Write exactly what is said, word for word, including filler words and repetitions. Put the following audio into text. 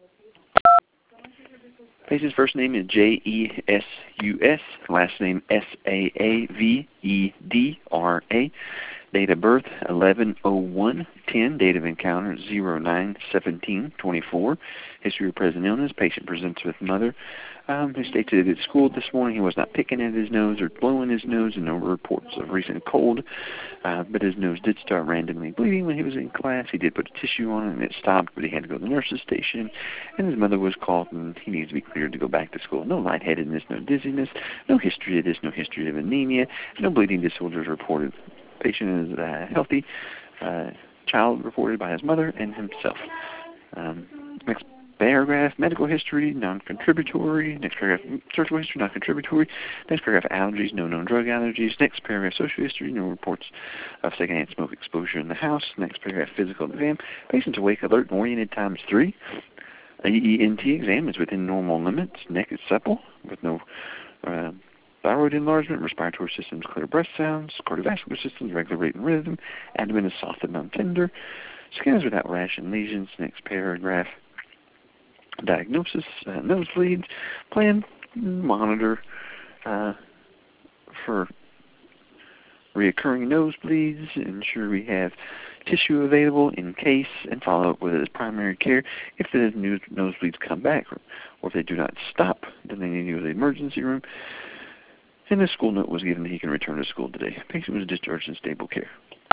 Patient's first name is J E S U S, last name S A A V E D R A. Date of birth eleven oh one ten. Date of encounter zero nine seventeen twenty-four. History of present illness. Patient presents with mother um, who states that at school this morning he was not picking at his nose or blowing his nose, and no reports of recent cold, uh, but his nose did start randomly bleeding when he was in class. He did put a tissue on it and it stopped, but he had to go to the nurse's station, and his mother was called and he needs to be cleared to go back to school. No lightheadedness, no dizziness, no history of this, no history of anemia, no bleeding disorders reported. Patient is uh, healthy. Uh, child reported by his mother and himself. Um, next paragraph, medical history, non-contributory. Next paragraph, surgical history, non-contributory. Next paragraph, allergies, no known drug allergies. Next paragraph, social history, no reports of secondhand smoke exposure in the house. Next paragraph, physical exam. Patient's awake, alert, and oriented times three. A E N T exam is within normal limits. Neck is supple with no uh, thyroid enlargement. Respiratory system's clear breath sounds. Cardiovascular system's regular rate and rhythm. Abdomen is soft and non-tender. Skin is without rash and lesions. Next paragraph. Diagnosis, uh, nosebleeds. Plan, monitor uh, for reoccurring nosebleeds. Ensure we have tissue available in case, and follow up with his primary care if the nosebleeds come back, or, or if they do not stop, then they need to go to the emergency room. And a school note was given that he can return to school today. Patient was discharged in stable care.